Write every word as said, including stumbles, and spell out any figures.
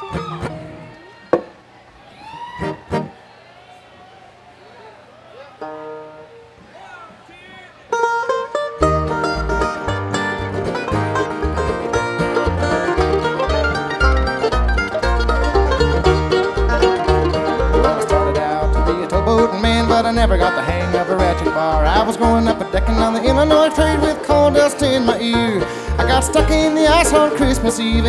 I never got the hang of a ratchet bar. I was growing up a decking on the Illinois trade with coal dust in my ear. I got stuck in the ice on Christmas Eve